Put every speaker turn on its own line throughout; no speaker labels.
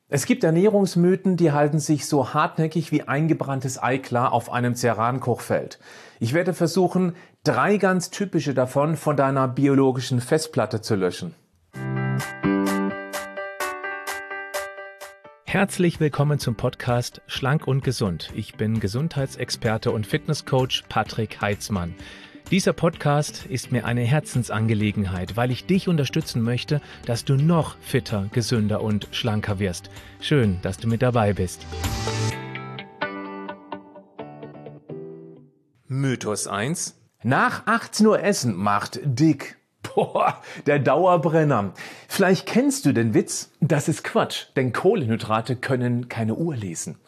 Es gibt Ernährungsmythen, die halten sich so hartnäckig wie eingebranntes Ei klar auf einem Ceran-Kochfeld. Ich werde versuchen, 3 ganz typische davon von deiner biologischen Festplatte zu löschen.
Herzlich willkommen zum Podcast Schlank und Gesund. Ich bin Gesundheitsexperte und Fitnesscoach Patrick Heitzmann. Dieser Podcast ist mir eine Herzensangelegenheit, weil ich dich unterstützen möchte, dass du noch fitter, gesünder und schlanker wirst. Schön, dass du mit dabei bist.
Mythos 1. Nach 18 Uhr essen macht dick. Boah, der Dauerbrenner. Vielleicht kennst du den Witz, das ist Quatsch, denn Kohlenhydrate können keine Uhr lesen.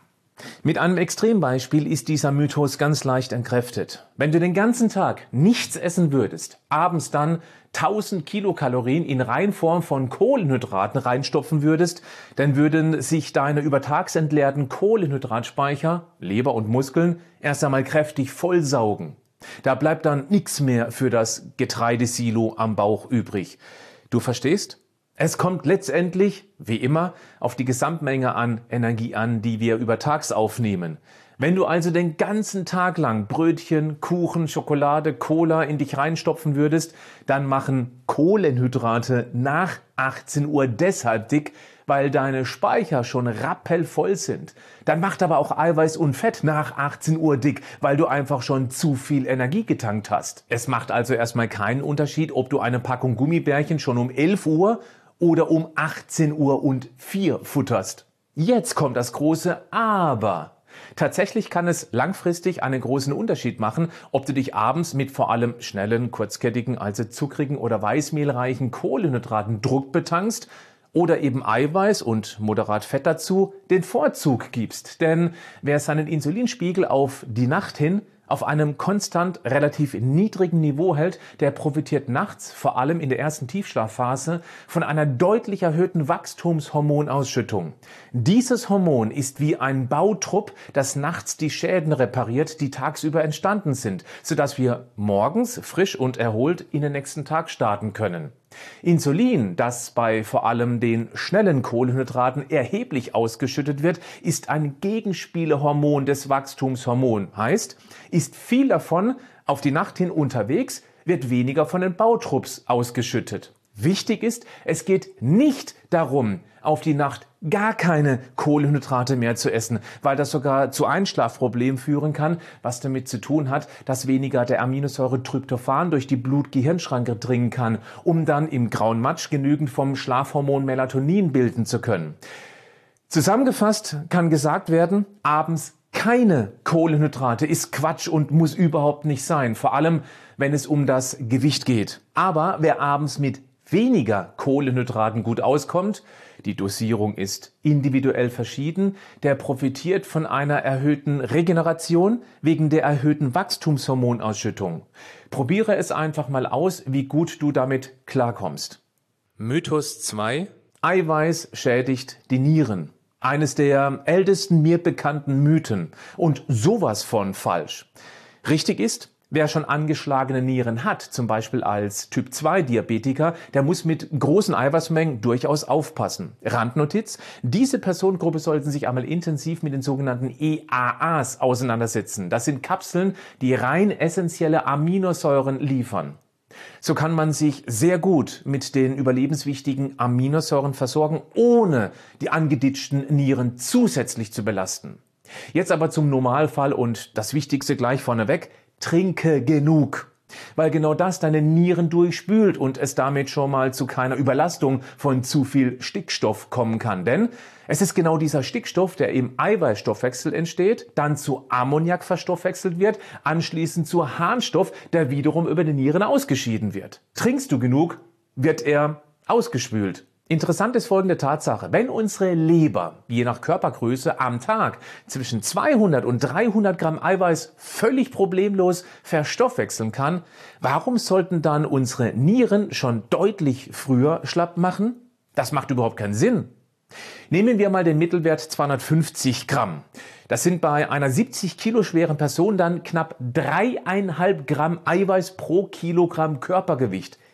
Mit einem Extrembeispiel ist dieser Mythos ganz leicht entkräftet. Wenn du den ganzen Tag nichts essen würdest, abends dann 1000 Kilokalorien in Reinform von Kohlenhydraten reinstopfen würdest, dann würden sich deine übertags entleerten Kohlenhydratspeicher, Leber und Muskeln, erst einmal kräftig vollsaugen. Da bleibt dann nichts mehr für das Getreidesilo am Bauch übrig. Du verstehst? Es kommt letztendlich, wie immer, auf die Gesamtmenge an Energie an, die wir übertags aufnehmen. Wenn du also den ganzen Tag lang Brötchen, Kuchen, Schokolade, Cola in dich reinstopfen würdest, dann machen Kohlenhydrate nach 18 Uhr deshalb dick, weil deine Speicher schon rappelvoll sind. Dann macht aber auch Eiweiß und Fett nach 18 Uhr dick, weil du einfach schon zu viel Energie getankt hast. Es macht also erstmal keinen Unterschied, ob du eine Packung Gummibärchen schon um 11 Uhr oder um 18 Uhr und 4 futterst. Jetzt kommt das große Aber. Tatsächlich kann es langfristig einen großen Unterschied machen, ob du dich abends mit vor allem schnellen, kurzkettigen, also zuckrigen oder weißmehlreichen Kohlenhydraten Druck betankst oder eben Eiweiß und moderat Fett dazu den Vorzug gibst. Denn wer seinen Insulinspiegel auf die Nacht hin auf einem konstant relativ niedrigen Niveau hält, der profitiert nachts, vor allem in der ersten Tiefschlafphase, von einer deutlich erhöhten Wachstumshormonausschüttung. Dieses Hormon ist wie ein Bautrupp, das nachts die Schäden repariert, die tagsüber entstanden sind, sodass wir morgens frisch und erholt in den nächsten Tag starten können. Insulin, das bei vor allem den schnellen Kohlenhydraten erheblich ausgeschüttet wird, ist ein Gegenspielerhormon des Wachstumshormons. Heißt, ist viel davon auf die Nacht hin unterwegs, wird weniger von den Bautrupps ausgeschüttet. Wichtig ist, es geht nicht darum, auf die Nacht gar keine Kohlenhydrate mehr zu essen, weil das sogar zu Einschlafproblemen führen kann, was damit zu tun hat, dass weniger der Aminosäure Tryptophan durch die Blut-Gehirn-Schranke dringen kann, um dann im grauen Matsch genügend vom Schlafhormon Melatonin bilden zu können. Zusammengefasst kann gesagt werden, abends keine Kohlenhydrate ist Quatsch und muss überhaupt nicht sein, vor allem wenn es um das Gewicht geht. Aber wer abends mit weniger Kohlenhydraten gut auskommt, die Dosierung ist individuell verschieden, der profitiert von einer erhöhten Regeneration wegen der erhöhten Wachstumshormonausschüttung. Probiere es einfach mal aus, wie gut du damit klarkommst.
Mythos 2.
Eiweiß schädigt die Nieren. Eines der ältesten mir bekannten Mythen und sowas von falsch. Richtig ist, wer schon angeschlagene Nieren hat, zum Beispiel als Typ-2-Diabetiker, der muss mit großen Eiweißmengen durchaus aufpassen. Randnotiz: Diese Personengruppe sollten sich einmal intensiv mit den sogenannten EAAs auseinandersetzen. Das sind Kapseln, die rein essentielle Aminosäuren liefern. So kann man sich sehr gut mit den überlebenswichtigen Aminosäuren versorgen, ohne die angeditschten Nieren zusätzlich zu belasten. Jetzt aber zum Normalfall und das Wichtigste gleich vorneweg: Trinke genug, weil genau das deine Nieren durchspült und es damit schon mal zu keiner Überlastung von zu viel Stickstoff kommen kann. Denn es ist genau dieser Stickstoff, der im Eiweißstoffwechsel entsteht, dann zu Ammoniak verstoffwechselt wird, anschließend zu Harnstoff, der wiederum über die Nieren ausgeschieden wird. Trinkst du genug, wird er ausgespült. Interessant ist folgende Tatsache: Wenn unsere Leber, je nach Körpergröße, am Tag zwischen 200 und 300 Gramm Eiweiß völlig problemlos verstoffwechseln kann, warum sollten dann unsere Nieren schon deutlich früher schlapp machen? Das macht überhaupt keinen Sinn. Nehmen wir mal den Mittelwert 250 Gramm. Das sind bei einer 70 Kilo schweren Person dann knapp 3,5 Gramm Eiweiß pro Kilogramm Körpergewicht.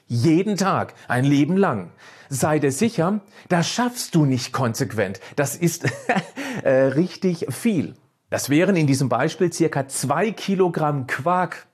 Jeden Tag, ein Leben lang. Sei dir sicher, das schaffst du nicht konsequent. Das ist richtig viel. Das wären in diesem Beispiel circa 2 Kilogramm Quark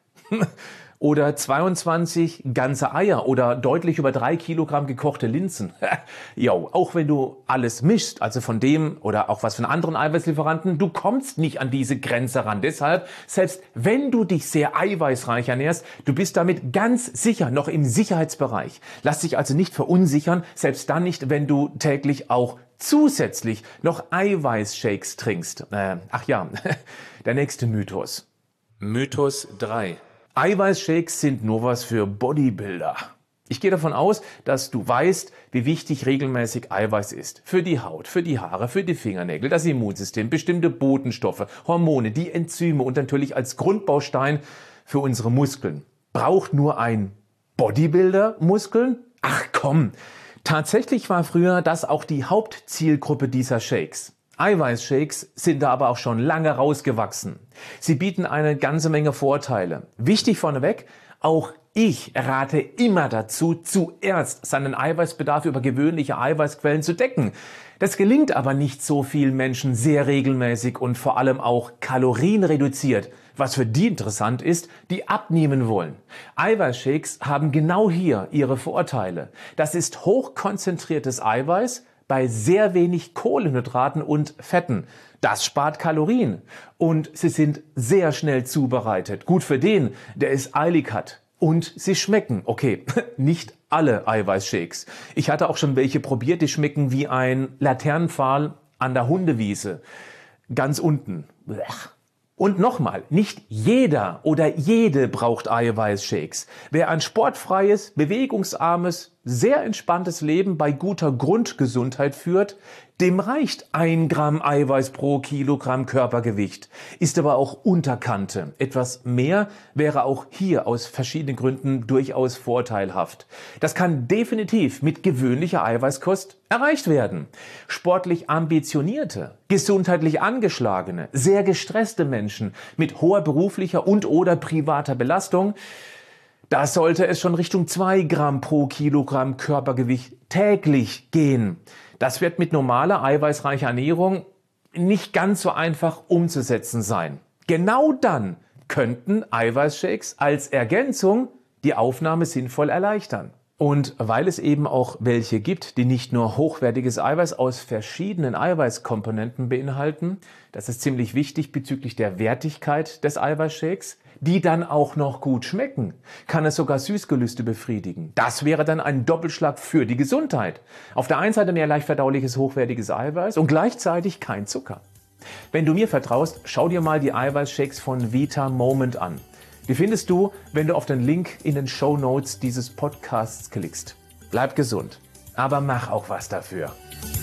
oder 22 ganze Eier oder deutlich über 3 Kilogramm gekochte Linsen. Jo, auch wenn du alles mischst, also von dem oder auch was von anderen Eiweißlieferanten, du kommst nicht an diese Grenze ran. Deshalb, selbst wenn du dich sehr eiweißreich ernährst, du bist damit ganz sicher noch im Sicherheitsbereich. Lass dich also nicht verunsichern, selbst dann nicht, wenn du täglich auch zusätzlich noch Eiweißshakes trinkst. Ach ja, der nächste Mythos. Mythos 3. Eiweißshakes sind nur was für Bodybuilder. Ich gehe davon aus, dass du weißt, wie wichtig regelmäßig Eiweiß ist. Für die Haut, für die Haare, für die Fingernägel, das Immunsystem, bestimmte Botenstoffe, Hormone, die Enzyme und natürlich als Grundbaustein für unsere Muskeln. Braucht nur ein Bodybuilder Muskeln? Ach komm! Tatsächlich war früher das auch die Hauptzielgruppe dieser Shakes. Eiweißshakes sind da aber auch schon lange rausgewachsen. Sie bieten eine ganze Menge Vorteile. Wichtig vorneweg, auch ich rate immer dazu, zuerst seinen Eiweißbedarf über gewöhnliche Eiweißquellen zu decken. Das gelingt aber nicht so vielen Menschen sehr regelmäßig und vor allem auch kalorienreduziert, was für die interessant ist, die abnehmen wollen. Eiweißshakes haben genau hier ihre Vorteile. Das ist hochkonzentriertes Eiweiß bei sehr wenig Kohlenhydraten und Fetten. Das spart Kalorien und sie sind sehr schnell zubereitet. Gut für den, der es eilig hat. Und sie schmecken. Okay, nicht alle Eiweißshakes. Ich hatte auch schon welche probiert, die schmecken wie ein Laternenpfahl an der Hundewiese. Ganz unten. Und nochmal, nicht jeder oder jede braucht Eiweißshakes. Wer ein sportfreies, bewegungsarmes, sehr entspanntes Leben bei guter Grundgesundheit führt, dem reicht 1 Gramm Eiweiß pro Kilogramm Körpergewicht. Ist aber auch Unterkante. Etwas mehr wäre auch hier aus verschiedenen Gründen durchaus vorteilhaft. Das kann definitiv mit gewöhnlicher Eiweißkost erreicht werden. Sportlich ambitionierte, gesundheitlich angeschlagene, sehr gestresste Menschen mit hoher beruflicher und/oder privater Belastung, da sollte es schon Richtung 2 Gramm pro Kilogramm Körpergewicht täglich gehen. Das wird mit normaler eiweißreicher Ernährung nicht ganz so einfach umzusetzen sein. Genau dann könnten Eiweißshakes als Ergänzung die Aufnahme sinnvoll erleichtern. Und weil es eben auch welche gibt, die nicht nur hochwertiges Eiweiß aus verschiedenen Eiweißkomponenten beinhalten, das ist ziemlich wichtig bezüglich der Wertigkeit des Eiweißshakes, die dann auch noch gut schmecken, kann es sogar Süßgelüste befriedigen. Das wäre dann ein Doppelschlag für die Gesundheit. Auf der einen Seite mehr leicht verdauliches, hochwertiges Eiweiß und gleichzeitig kein Zucker. Wenn du mir vertraust, schau dir mal die Eiweißshakes von Vita Moment an. Die findest du, wenn du auf den Link in den Shownotes dieses Podcasts klickst. Bleib gesund, aber mach auch was dafür.